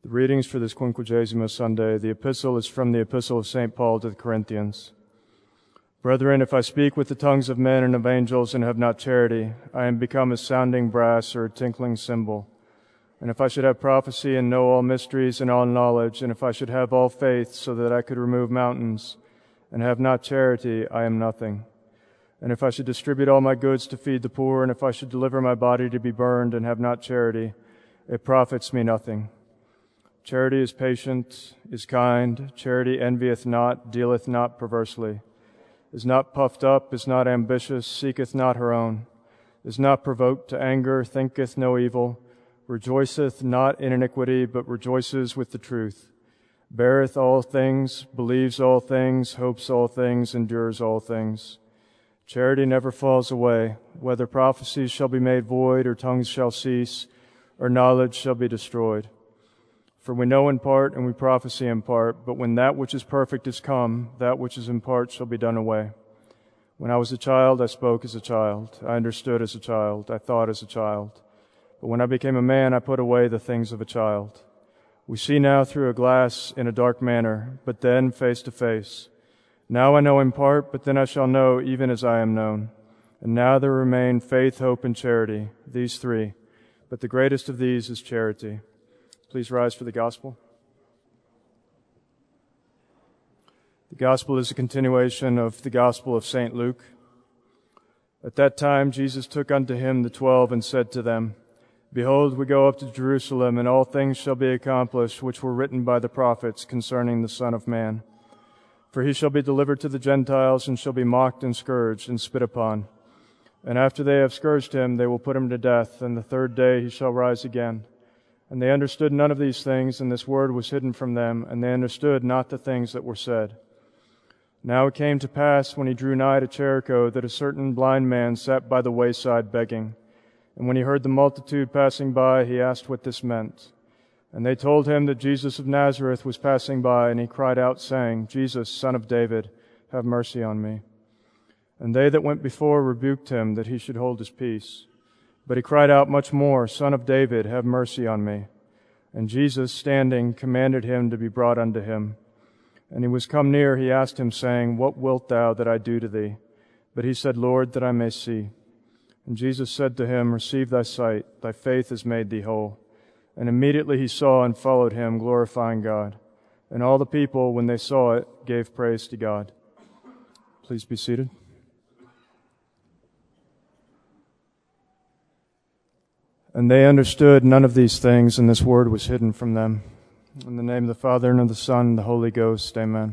The readings for this Quinquagesima Sunday, the epistle is from the epistle of St. Paul to the Corinthians. Brethren, if I speak with the tongues of men and of angels and have not charity, I am become as sounding brass or a tinkling cymbal. And if I should have prophecy and know all mysteries and all knowledge, and if I should have all faith so that I could remove mountains, and have not charity, I am nothing. And if I should distribute all my goods to feed the poor, and if I should deliver my body to be burned and have not charity, it profits me nothing. Charity is patient, is kind. Charity envieth not, dealeth not perversely, is not puffed up, is not ambitious, seeketh not her own, is not provoked to anger, thinketh no evil, rejoiceth not in iniquity, but rejoices with the truth, beareth all things, believes all things, hopes all things, endures all things. Charity never falls away, whether prophecies shall be made void, or tongues shall cease, or knowledge shall be destroyed. For we know in part, and we prophesy in part, but when that which is perfect is come, that which is in part shall be done away. When I was a child, I spoke as a child, I understood as a child, I thought as a child. But when I became a man, I put away the things of a child. We see now through a glass in a dark manner, but then face to face. Now I know in part, but then I shall know even as I am known. And now there remain faith, hope, and charity, these three. But the greatest of these is charity. Please rise for the gospel. The gospel is a continuation of the gospel of St. Luke. At that time Jesus took unto him the 12 and said to them, Behold, we go up to Jerusalem, and all things shall be accomplished which were written by the prophets concerning the Son of Man. For he shall be delivered to the Gentiles, and shall be mocked and scourged and spit upon. And after they have scourged him, they will put him to death, and the third day he shall rise again. And they understood none of these things, and this word was hidden from them, and they understood not the things that were said. Now it came to pass, when he drew nigh to Jericho, that a certain blind man sat by the wayside begging. And when he heard the multitude passing by, he asked what this meant. And they told him that Jesus of Nazareth was passing by, and he cried out, saying, Jesus, Son of David, have mercy on me. And they that went before rebuked him, that he should hold his peace. But he cried out much more, Son of David, have mercy on me. And Jesus, standing, commanded him to be brought unto him. And he was come near, he asked him, saying, What wilt thou that I do to thee? But he said, Lord, that I may see. And Jesus said to him, Receive thy sight, thy faith has made thee whole. And immediately he saw and followed him, glorifying God. And all the people, when they saw it, gave praise to God. Please be seated. And they understood none of these things, and this word was hidden from them. In the name of the Father, and of the Son, and the Holy Ghost, amen.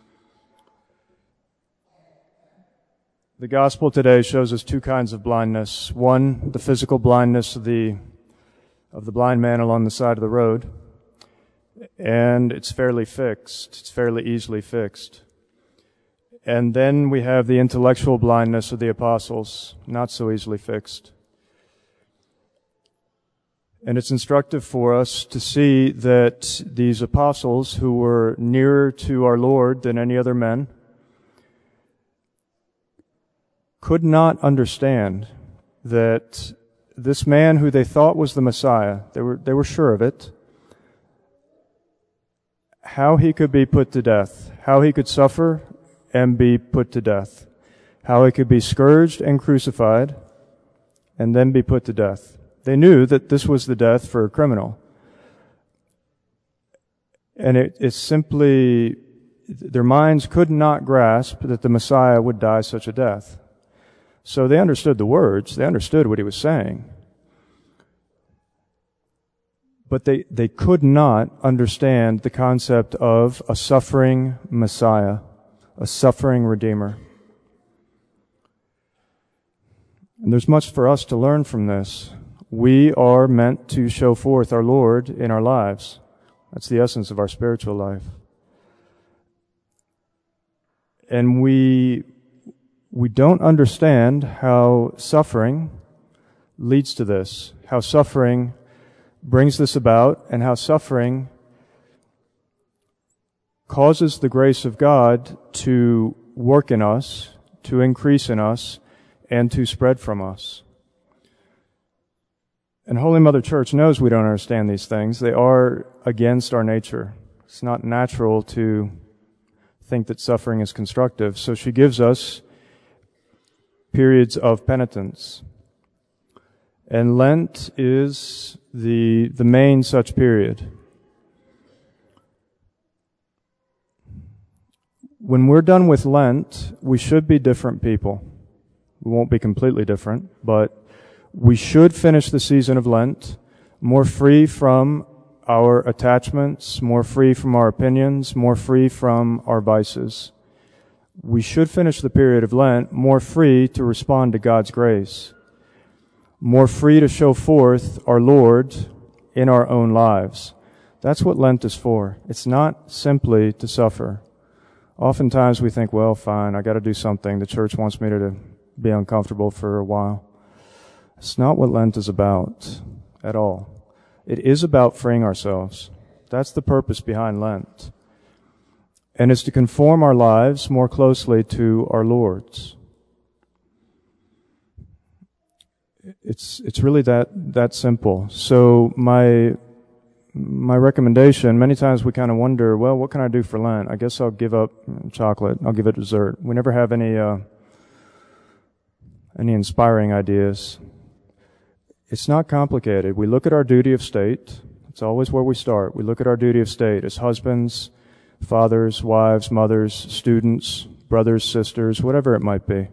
The gospel today shows us two kinds of blindness. One, the physical blindness of the blind man along the side of the road. And it's fairly fixed. It's fairly easily fixed. And then we have the intellectual blindness of the apostles, not so easily fixed. And it's instructive for us to see that these apostles, who were nearer to our Lord than any other men, could not understand that this man who they thought was the Messiah, they were sure of it, how he could be put to death, how he could suffer and be put to death, how he could be scourged and crucified and then be put to death. They knew that this was the death for a criminal. And it's simply, their minds could not grasp that the Messiah would die such a death. So they understood the words, they understood what he was saying. But they could not understand the concept of a suffering Messiah, a suffering Redeemer. And there's much for us to learn from this. We are meant to show forth our Lord in our lives. That's the essence of our spiritual life. And we don't understand how suffering leads to this, how suffering brings this about, and how suffering causes the grace of God to work in us, to increase in us, and to spread from us. And Holy Mother Church knows we don't understand these things. They are against our nature. It's not natural to think that suffering is constructive. So she gives us periods of penitence. And Lent is the main such period. When we're done with Lent, we should be different people. We won't be completely different, but we should finish the season of Lent more free from our attachments, more free from our opinions, more free from our vices. We should finish the period of Lent more free to respond to God's grace, more free to show forth our Lord in our own lives. That's what Lent is for. It's not simply to suffer. Oftentimes we think, well, fine, I got to do something. The church wants me to be uncomfortable for a while. It's not what Lent is about at all. It is about freeing ourselves. That's the purpose behind Lent. And it's to conform our lives more closely to our Lord's. It's really that simple. So my recommendation, many times we kind of wonder, well, what can I do for Lent? I guess I'll give up chocolate. I'll give it dessert. We never have any inspiring ideas. It's not complicated. We look at our duty of state. It's always where we start. We look at our duty of state as husbands, fathers, wives, mothers, students, brothers, sisters, whatever it might be.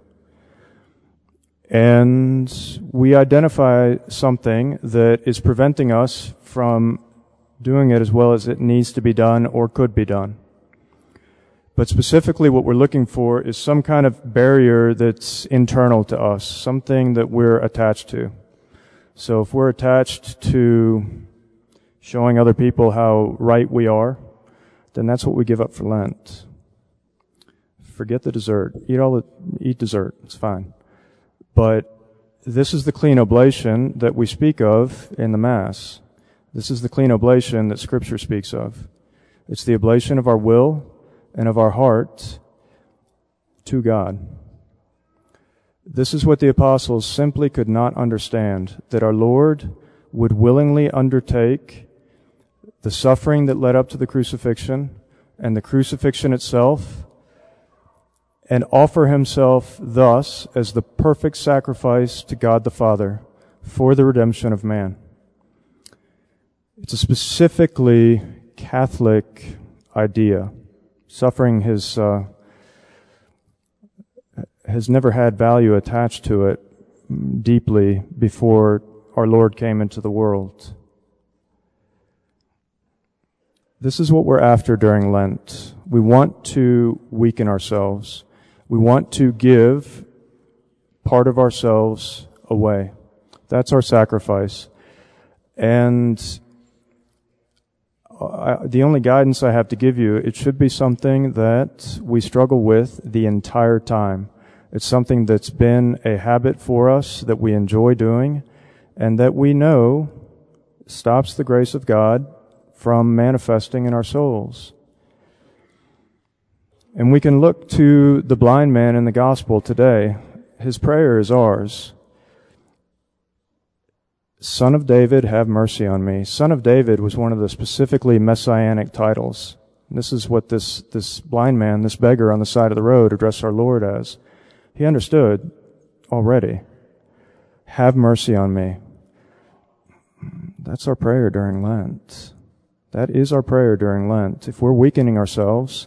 And we identify something that is preventing us from doing it as well as it needs to be done or could be done. But specifically what we're looking for is some kind of barrier that's internal to us, something that we're attached to. So if we're attached to showing other people how right we are, then that's what we give up for Lent. Forget the dessert. Eat dessert. It's fine. But this is the clean oblation that we speak of in the Mass. This is the clean oblation that Scripture speaks of. It's the oblation of our will and of our heart to God. This is what the apostles simply could not understand, that our Lord would willingly undertake the suffering that led up to the crucifixion and the crucifixion itself, and offer himself thus as the perfect sacrifice to God the Father for the redemption of man. It's a specifically Catholic idea. Suffering has never had value attached to it deeply before our Lord came into the world. This is what we're after during Lent. We want to weaken ourselves. We want to give part of ourselves away. That's our sacrifice. And the only guidance I have to give you, it should be something that we struggle with the entire time. It's something that's been a habit for us, that we enjoy doing, and that we know stops the grace of God from manifesting in our souls. And we can look to the blind man in the gospel today. His prayer is ours. Son of David, have mercy on me. Son of David was one of the specifically messianic titles. And this is what this blind man, this beggar on the side of the road, addressed our Lord as. He understood already. Have mercy on me. That's our prayer during Lent. That is our prayer during Lent. If we're weakening ourselves,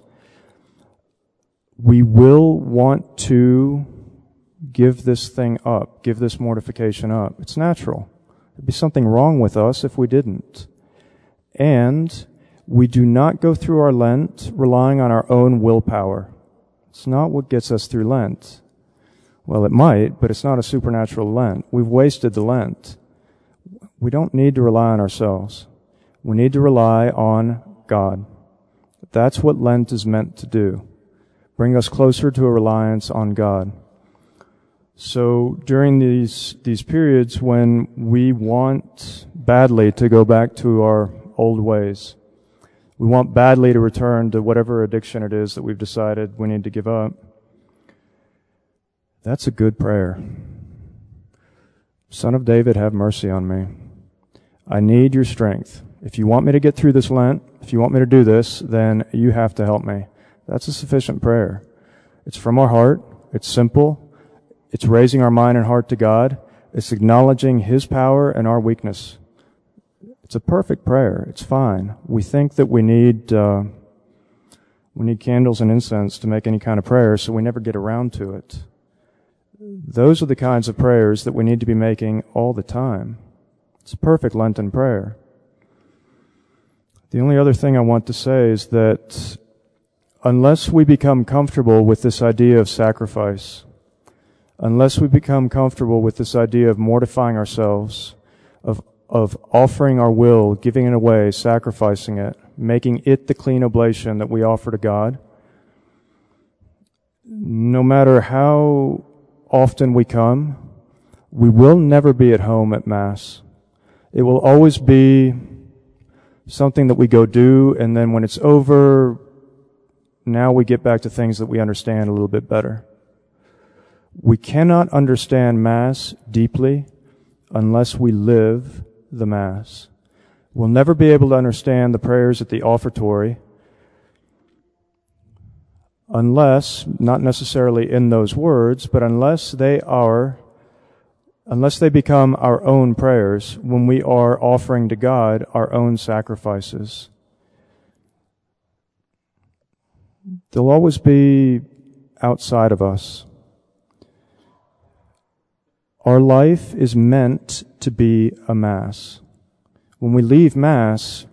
we will want to give this thing up, give this mortification up. It's natural. There'd be something wrong with us if we didn't. And we do not go through our Lent relying on our own willpower. It's not what gets us through Lent. Well, it might, but it's not a supernatural Lent. We've wasted the Lent. We don't need to rely on ourselves. We need to rely on God. That's what Lent is meant to do. Bring us closer to a reliance on God. So during these periods when we want badly to go back to our old ways, we want badly to return to whatever addiction it is that we've decided we need to give up, that's a good prayer. Son of David, have mercy on me. I need your strength. If you want me to get through this Lent, if you want me to do this, then you have to help me. That's a sufficient prayer. It's from our heart. It's simple. It's raising our mind and heart to God. It's acknowledging His power and our weakness. It's a perfect prayer. It's fine. We think that we need candles and incense to make any kind of prayer, so we never get around to it. Those are the kinds of prayers that we need to be making all the time. It's a perfect Lenten prayer. The only other thing I want to say is that unless we become comfortable with this idea of sacrifice, unless we become comfortable with this idea of mortifying ourselves, of offering our will, giving it away, sacrificing it, making it the clean oblation that we offer to God, no matter how often we come, we will never be at home at Mass. It will always be something that we go do, and then when it's over, now we get back to things that we understand a little bit better. We cannot understand Mass deeply unless we live the Mass. We'll never be able to understand the prayers at the offertory unless, not necessarily in those words, but unless they become our own prayers when we are offering to God our own sacrifices. They'll always be outside of us. Our life is meant to be a Mass. When we leave Mass,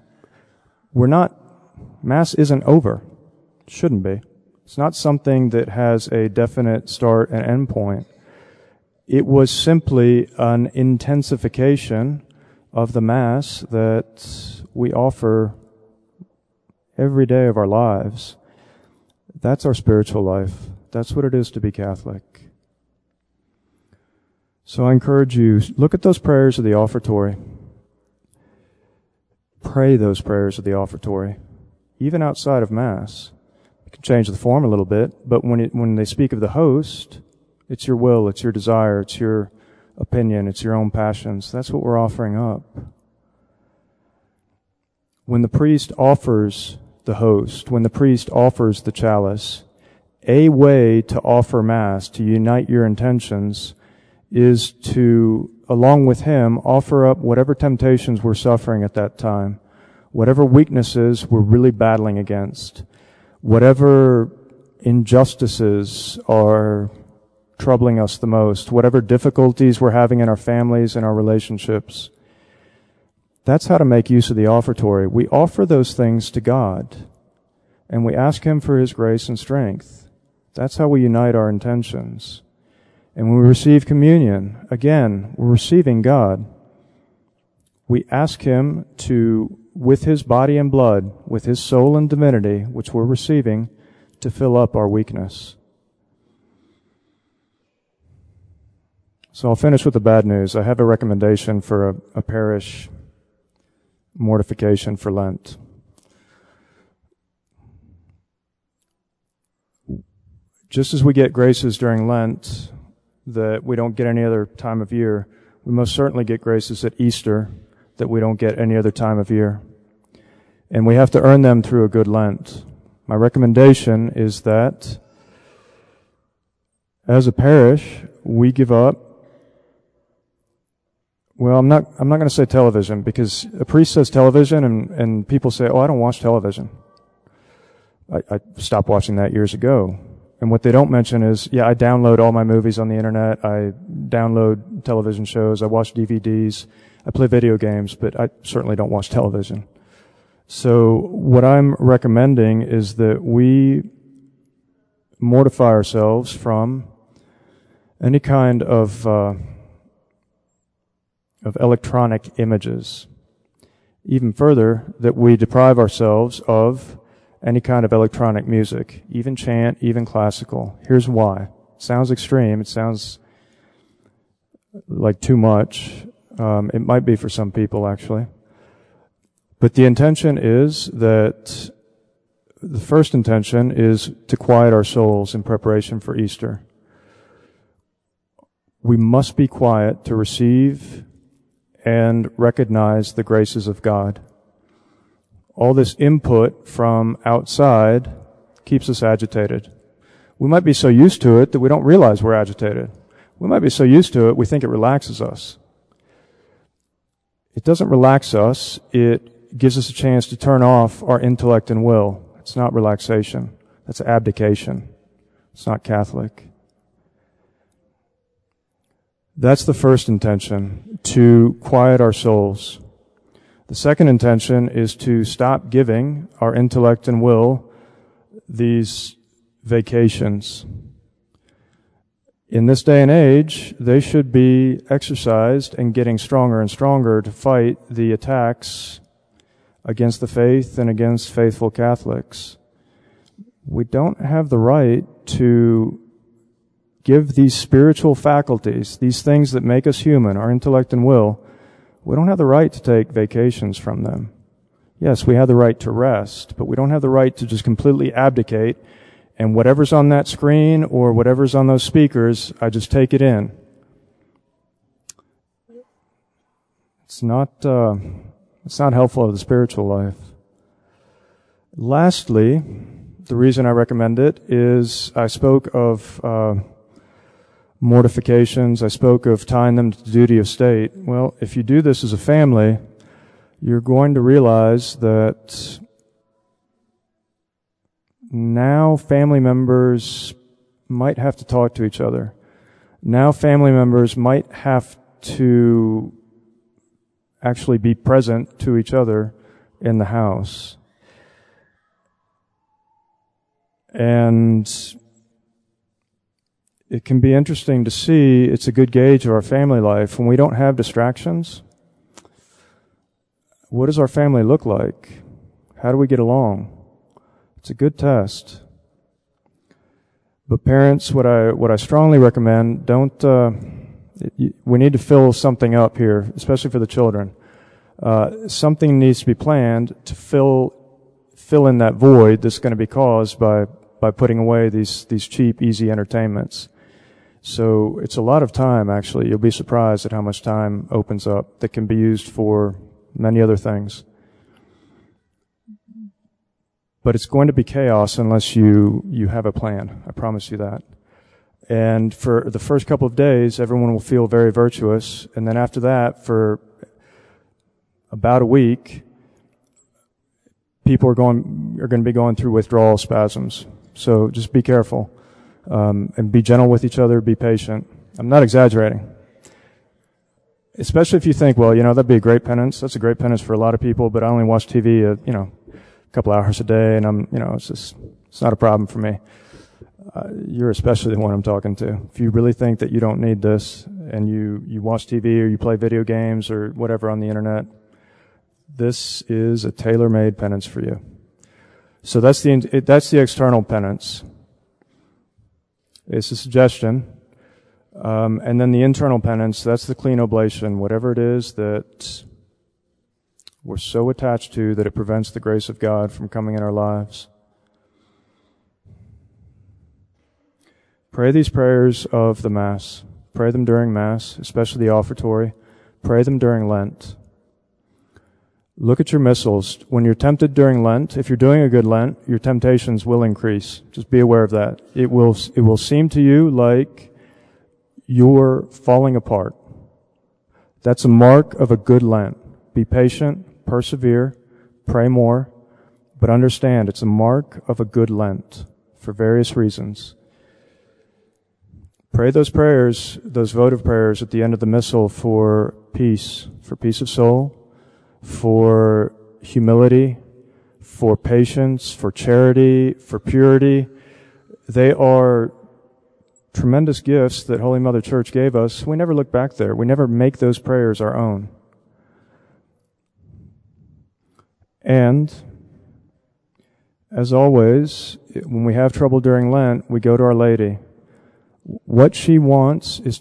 Mass isn't over. It shouldn't be. It's not something that has a definite start and end point. It was simply an intensification of the Mass that we offer every day of our lives. That's our spiritual life. That's what it is to be Catholic. So I encourage you, look at those prayers of the offertory. Pray those prayers of the offertory, even outside of Mass. You can change the form a little bit, but when they speak of the host, it's your will, it's your desire, it's your opinion, it's your own passions. That's what we're offering up. When the priest offers the host, when the priest offers the chalice, a way to offer Mass, to unite your intentions, is to, along with him, offer up whatever temptations we're suffering at that time, whatever weaknesses we're really battling against, whatever injustices are troubling us the most, whatever difficulties we're having in our families and our relationships. That's how to make use of the offertory. We offer those things to God, and we ask Him for His grace and strength. That's how we unite our intentions. And when we receive communion, again, we're receiving God. We ask Him to, with His body and blood, with His soul and divinity, which we're receiving, to fill up our weakness. So I'll finish with the bad news. I have a recommendation for a parish mortification for Lent. Just as we get graces during Lent that we don't get any other time of year, we most certainly get graces at Easter that we don't get any other time of year. And we have to earn them through a good Lent. My recommendation is that as a parish, we give up, well, I'm not going to say television, because a priest says television and people say, oh, I don't watch television. I stopped watching that years ago. And what they don't mention is, yeah, I download all my movies on the internet. I download television shows. I watch DVDs. I play video games, but I certainly don't watch television. So what I'm recommending is that we mortify ourselves from any kind of electronic images. Even further, that we deprive ourselves of any kind of electronic music, even chant, even classical. Here's why. It sounds extreme. It sounds like too much. It might be for some people, actually. But the intention is that the first intention is to quiet our souls in preparation for Easter. We must be quiet to receive and recognize the graces of God. All this input from outside keeps us agitated. We might be so used to it that we don't realize we're agitated. We might be so used to it we think it relaxes us. It doesn't relax us. It gives us a chance to turn off our intellect and will. It's not relaxation. That's abdication. It's not Catholic. That's the first intention, to quiet our souls. The second intention is to stop giving our intellect and will these vacations. In this day and age, they should be exercised and getting stronger and stronger to fight the attacks against the faith and against faithful Catholics. We don't have the right to give these spiritual faculties, these things that make us human, our intellect and will, we don't have the right to take vacations from them. Yes, we have the right to rest, but we don't have the right to just completely abdicate, and whatever's on that screen or whatever's on those speakers, I just take it in. It's not helpful to the spiritual life. Lastly, the reason I recommend it is I spoke of mortifications. I spoke of tying them to the duty of state. Well, if you do this as a family, you're going to realize that now family members might have to talk to each other. Now family members might have to actually be present to each other in the house. And it can be interesting to see, it's a good gauge of our family life. When we don't have distractions, what does our family look like? How do we get along? It's a good test. But parents, what I strongly recommend, we need to fill something up here, especially for the children. Something needs to be planned to fill in that void that's going to be caused by putting away these cheap, easy entertainments. So it's a lot of time, actually. You'll be surprised at how much time opens up that can be used for many other things. But it's going to be chaos unless you have a plan. I promise you that. And for the first couple of days, everyone will feel very virtuous. And then after that, for about a week, people are going to be going through withdrawal spasms. So just be careful. And be gentle with each other, be patient. I'm not exaggerating. Especially if you think, well, that'd be a great penance. That's a great penance for a lot of people, but I only watch TV, a couple hours a day, and it's not a problem for me. You're especially the one I'm talking to. If you really think that you don't need this, and you watch TV or you play video games or whatever on the internet, this is a tailor-made penance for you. So that's the external penance. It's a suggestion. And then the internal penance, that's the clean oblation, whatever it is that we're so attached to that it prevents the grace of God from coming in our lives. Pray these prayers of the Mass. Pray them during Mass, especially the offertory. Pray them during Lent. Look at your missals. When you're tempted during Lent, if you're doing a good Lent, your temptations will increase. Just be aware of that. It will seem to you like you're falling apart. That's a mark of a good Lent. Be patient, persevere, pray more, but understand it's a mark of a good Lent for various reasons. Pray those prayers, those votive prayers at the end of the Missal for peace of soul, for humility, for patience, for charity, for purity. They are tremendous gifts that Holy Mother Church gave us. We never look back there. We never make those prayers our own. And, as always, when we have trouble during Lent, we go to Our Lady. What she wants is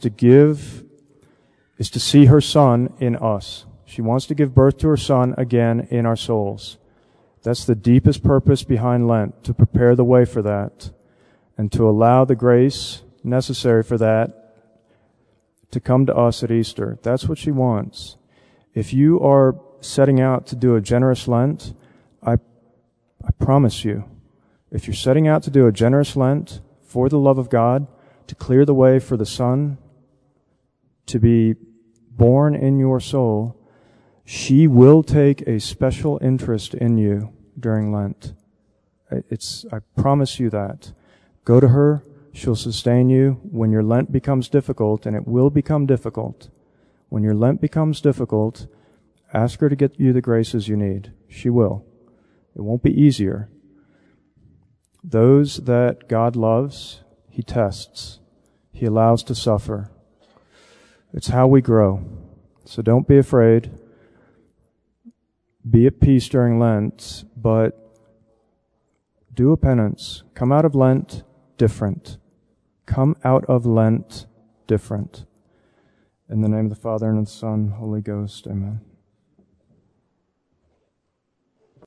to see her Son in us. She wants to give birth to her Son again in our souls. That's the deepest purpose behind Lent, to prepare the way for that and to allow the grace necessary for that to come to us at Easter. That's what she wants. If you are setting out to do a generous Lent, I promise you, if you're setting out to do a generous Lent for the love of God, to clear the way for the Son to be born in your soul, she will take a special interest in you during Lent. I promise you that. Go to her. She'll sustain you when your Lent becomes difficult, and it will become difficult. When your Lent becomes difficult, ask her to get you the graces you need. She will. It won't be easier. Those that God loves, He tests. He allows to suffer. It's how we grow. So don't be afraid. Be at peace during Lent, but do a penance. Come out of Lent different. Come out of Lent different. In the name of the Father, and of the Son, Holy Ghost, amen.